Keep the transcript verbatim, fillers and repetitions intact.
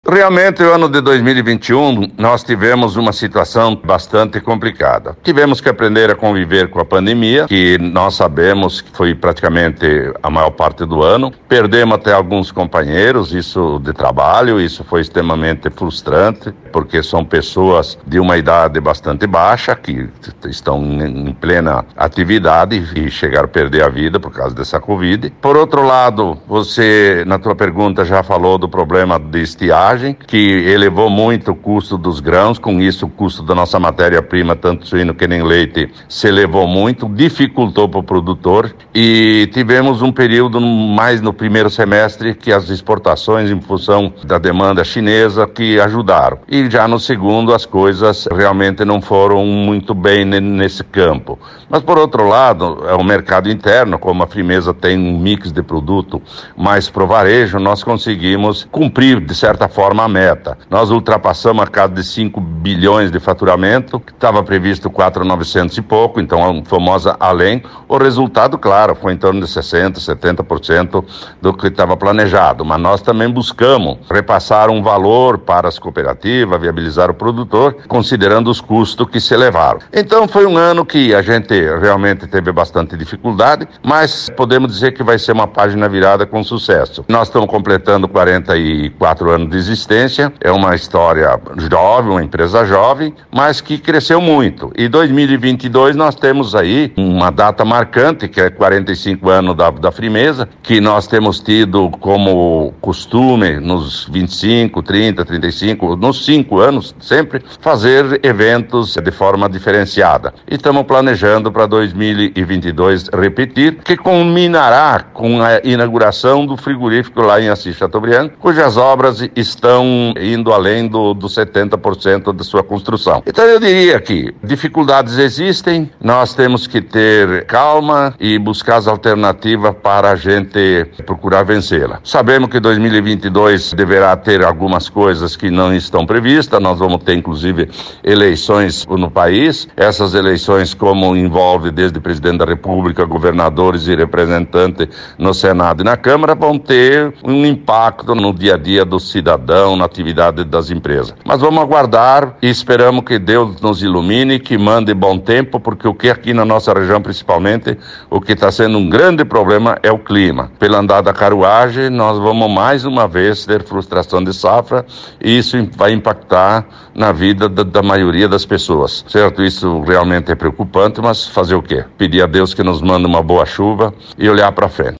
Realmente, o ano de dois mil e vinte e um, nós tivemos uma situação bastante complicada. Tivemos que aprender a conviver com a pandemia, que nós sabemos que foi praticamente a maior parte do ano. Perdemos até alguns companheiros, isso de trabalho, isso foi extremamente frustrante, porque são pessoas de uma idade bastante baixa, que estão em plena atividade e chegaram a perder a vida por causa dessa Covid. Por outro lado, você, na tua pergunta, já falou do problema de estiagem, que elevou muito o custo dos grãos, com isso o custo da nossa matéria-prima, tanto suíno que nem leite, se elevou muito, dificultou para o produtor, e tivemos um período mais no primeiro semestre que as exportações, em função da demanda chinesa, que ajudaram. E já no segundo as coisas realmente não foram muito bem nesse campo. Mas por outro lado, é o mercado interno, como a Frimeza tem um mix de produto mais pro varejo, nós conseguimos cumprir de certa forma a meta. Nós ultrapassamos a casa de cinco bilhões de faturamento, que estava previsto quatro mil e novecentos e pouco, então a famosa além. O resultado, claro, foi em torno de sessenta, setenta por cento do que estava planejado, mas nós também buscamos repassar um valor para as cooperativas, viabilizar o produtor, considerando os custos que se elevaram. Então foi um ano que a gente realmente teve bastante dificuldade, mas podemos dizer que vai ser uma página virada com sucesso. Nós estamos completando quarenta e quatro anos de existência, é uma história jovem, uma empresa jovem, mas que cresceu muito. E dois mil e vinte e dois nós temos aí uma data marcante, que é quarenta e cinco anos da, da Frimeza, que nós temos tido como costume nos vinte e cinco, trinta, trinta e cinco, nos cinco anos, sempre fazer eventos de forma diferenciada. E estamos planejando para dois mil e vinte e dois repetir, que culminará com a inauguração do frigorífico lá em Assis Chateaubriand, cujas obras estão indo além do, do setenta por cento de sua construção. Então eu diria que dificuldades existem, nós temos que ter calma e buscar as alternativas para a gente procurar vencê-la. Sabemos que dois mil e vinte e dois deverá ter algumas coisas que não estão previstas, nós vamos ter inclusive eleições no país, essas eleições, como envolve desde presidente da República, governadores e representantes no Senado e na Câmara, vão ter um impacto no dia a dia do cidadão, na atividade das empresas. Mas vamos aguardar e esperamos que Deus nos ilumine, que mande bom tempo, porque o que aqui na nossa região, principalmente, o que está sendo um grande problema é o clima. Pela andar da carruagem, nós vamos mais uma vez ter frustração de safra, e isso vai impactar na vida da, da maioria das pessoas, certo? Isso realmente é preocupante, mas fazer o quê? Pedir a Deus que nos mande uma boa chuva e olhar para frente.